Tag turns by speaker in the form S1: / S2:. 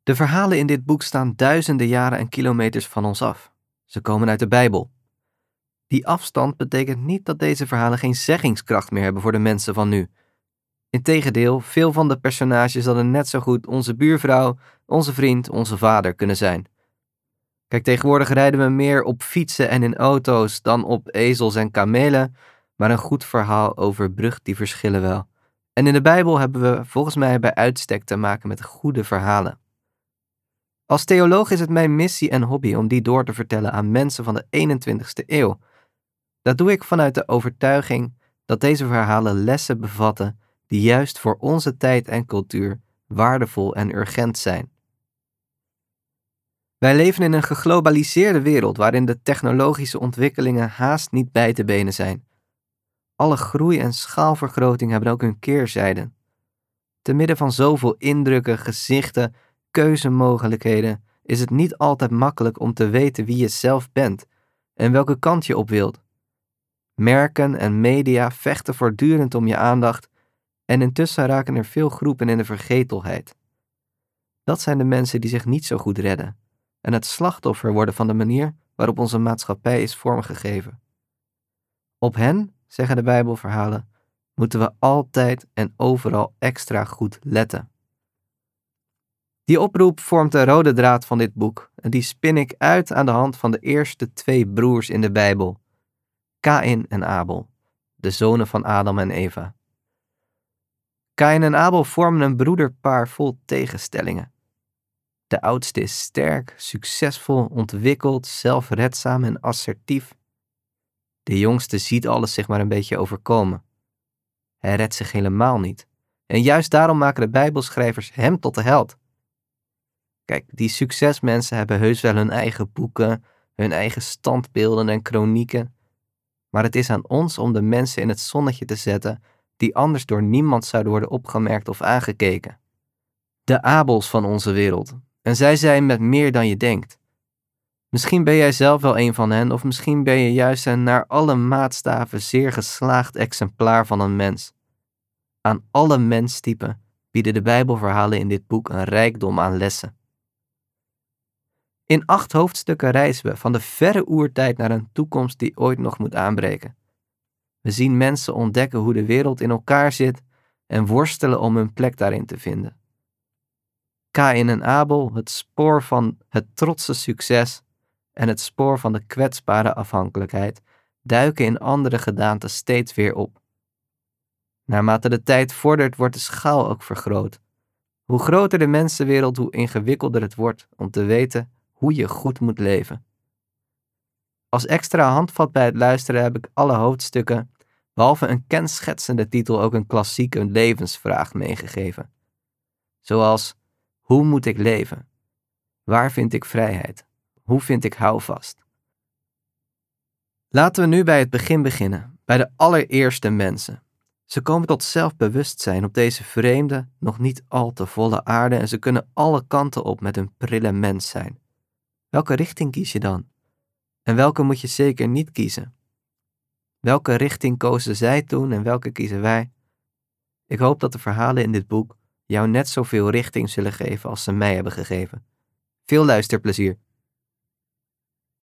S1: De verhalen in dit boek staan duizenden jaren en kilometers van ons af. Ze komen uit de Bijbel. Die afstand betekent niet dat deze verhalen geen zeggingskracht meer hebben voor de mensen van nu. Integendeel, veel van de personages hadden net zo goed onze buurvrouw, onze vriend, onze vader kunnen zijn. Kijk, tegenwoordig rijden we meer op fietsen en in auto's dan op ezels en kamelen, maar een goed verhaal overbrugt die verschillen wel. En in de Bijbel hebben we volgens mij bij uitstek te maken met goede verhalen. Als theoloog is het mijn missie en hobby om die door te vertellen aan mensen van de 21ste eeuw. Dat doe ik vanuit de overtuiging dat deze verhalen lessen bevatten die juist voor onze tijd en cultuur waardevol en urgent zijn. Wij leven in een geglobaliseerde wereld waarin de technologische ontwikkelingen haast niet bij te benen zijn. Alle groei en schaalvergroting hebben ook hun keerzijden. Te midden van zoveel indrukken, gezichten, keuzemogelijkheden is het niet altijd makkelijk om te weten wie je zelf bent en welke kant je op wilt. Merken en media vechten voortdurend om je aandacht en intussen raken er veel groepen in de vergetelheid. Dat zijn de mensen die zich niet zo goed redden en het slachtoffer worden van de manier waarop onze maatschappij is vormgegeven. Op hen, zeggen de Bijbelverhalen, moeten we altijd en overal extra goed letten. Die oproep vormt de rode draad van dit boek en die spin ik uit aan de hand van de eerste 2 broers in de Bijbel, Kaïn en Abel, de zonen van Adam en Eva. Kaïn en Abel vormen een broederpaar vol tegenstellingen. De oudste is sterk, succesvol, ontwikkeld, zelfredzaam en assertief. De jongste ziet alles zich maar een beetje overkomen. Hij redt zich helemaal niet. En juist daarom maken de Bijbelschrijvers hem tot de held. Kijk, die succesmensen hebben heus wel hun eigen boeken, hun eigen standbeelden en kronieken. Maar het is aan ons om de mensen in het zonnetje te zetten die anders door niemand zouden worden opgemerkt of aangekeken. De Abels van onze wereld. En zij zijn met meer dan je denkt. Misschien ben jij zelf wel een van hen, of misschien ben je juist een naar alle maatstaven zeer geslaagd exemplaar van een mens. Aan alle menstypen bieden de Bijbelverhalen in dit boek een rijkdom aan lessen. In 8 hoofdstukken reizen we van de verre oertijd naar een toekomst die ooit nog moet aanbreken. We zien mensen ontdekken hoe de wereld in elkaar zit en worstelen om hun plek daarin te vinden. Kaïn en Abel, het spoor van het trotse succes en het spoor van de kwetsbare afhankelijkheid, duiken in andere gedaanten steeds weer op. Naarmate de tijd vordert, wordt de schaal ook vergroot. Hoe groter de mensenwereld, hoe ingewikkelder het wordt om te weten hoe je goed moet leven. Als extra handvat bij het luisteren heb ik alle hoofdstukken, behalve een kenschetsende titel, ook een klassieke levensvraag meegegeven. Zoals: hoe moet ik leven? Waar vind ik vrijheid? Hoe vind ik houvast? Laten we nu bij het begin beginnen, bij de allereerste mensen. Ze komen tot zelfbewustzijn op deze vreemde, nog niet al te volle aarde en ze kunnen alle kanten op met hun prille mens zijn. Welke richting kies je dan? En welke moet je zeker niet kiezen? Welke richting kozen zij toen en welke kiezen wij? Ik hoop dat de verhalen in dit boek jou net zoveel richting zullen geven als ze mij hebben gegeven. Veel luisterplezier!